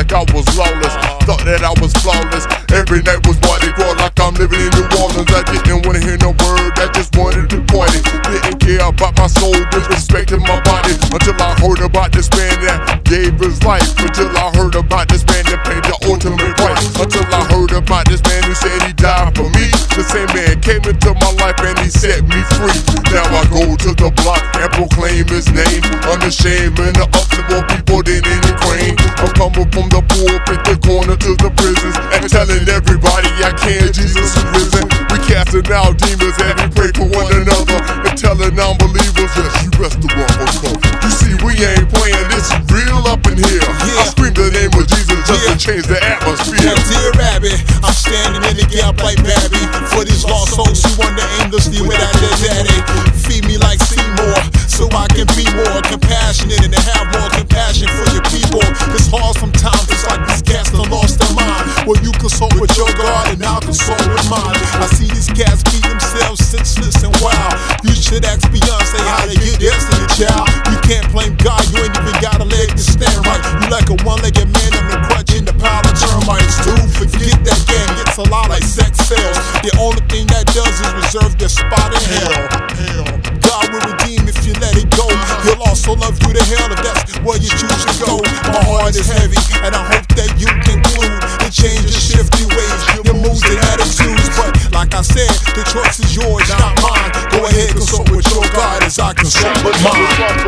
like I was lawless. Thought that I was flawless. Every night was Mardi Gras like I'm living in New Orleans. I didn't wanna hear no word, I just wanted to party. Didn't care about my soul, disrespecting my body. Until I heard about this man that gave his life. Until I heard about this man that paid the ultimate price. Until I heard about this man who said he died for me. The same man came into my life and he set me free. Now I go to the block and proclaim his name. Unashamed and the upliftable people than any crane. I'm coming from the pulpit, the corner to the prisons, and telling everybody I can, Jesus is risen. We casting out demons and we pray for one another, and telling non-believers, yes, you rest the world will come. You see, we ain't playing, this is real up in here. I scream the name of Jesus just to change the atmosphere. Now, dear Rabbit, I'm standing in the gap like Babby. For these lost souls who wander aimlessly without their daddy. Feed me like Seymour, so I can be more compassionate and have more compassion for your people. It's hard sometimes, it's like these cats done lost their mind. Well, you consult with your God and I'll consult with mine. I see these cats beat themselves senseless and wild. You should ask Beyonce how they get destiny, child. You can't blame God, you ain't even got a leg to stand right. You like a one-legged man on the crutch in the pile of termites. Dude, forget that game, it's a lot like sex sales. The only thing that does is reserve their spot in hell. God will redeem if you let it go. He'll also love you to hell if that's where you choose to go. My heart is heavy and I hope that you conclude and change your shifty ways, your moods and attitudes. But like I said, the choice is yours, not mine. Go ahead, consult with your God as I consult with mine.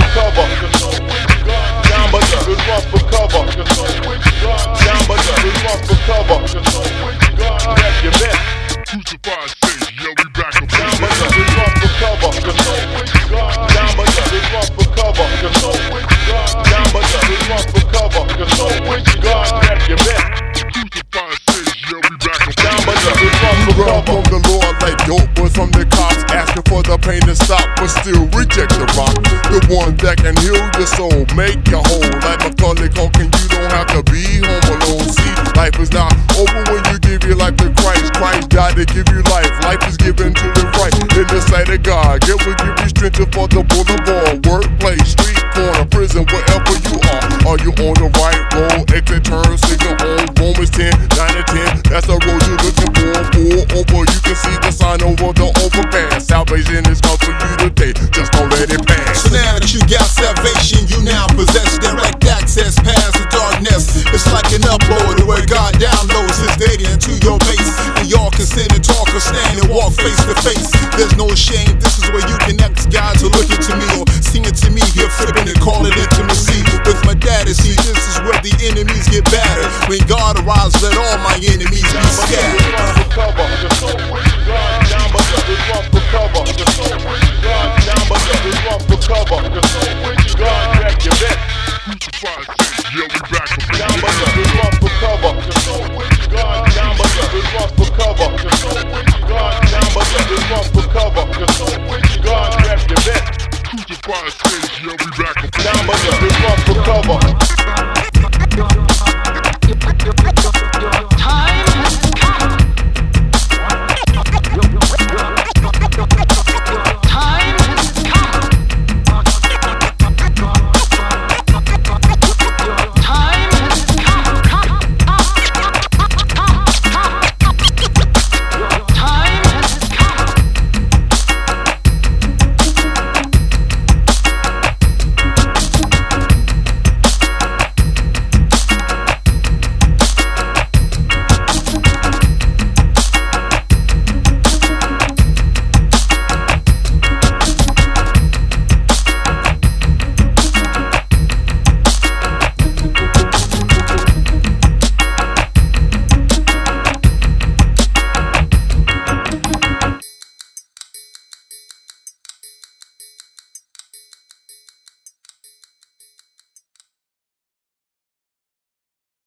Down but up, run for cover. Down but up, run for cover. Grab your best. Crucified saints, yeah, we back up. Down but up, run for cover. Down but up, run for cover. Down but up, run for cover. Grab your best. Crucified saints, yeah, we back up. Down but up, run for Run cover. from the Lord like dope boys from the cops, asking for the pain to stop, but still reject the rock. The one that can heal your soul, make you whole. Like Macaulay Culkin, you don't have to be home alone. See, life is not over when you give your life to Christ. Christ died to give you life. Life is given to the right in the sight of God. It will give you strength for the boulevard, workplace, street corner, prison, wherever you are. Are you on the right road? Exit turn signal on Romans 10, 9 and 10. That's the road you're looking for. Pull over, you can see the sign over the overpass. Salvation is come for you today, just don't let it pass. So now that you got salvation, you now possess direct access past the darkness. It's like an upload where God downloads his data into your base, and y'all can sit and talk or stand and walk face to face. There's no shame, this is where you can ask God to look into me or sing it to me. Here flipping and call it intimacy with my daddy. See, this is where the enemies get battered. When God arrives, let all my enemies be scattered. Down but up, run for cover. Down but up, run for cover. Grab your best. Crucified saints, yeah, we back up. Down but up,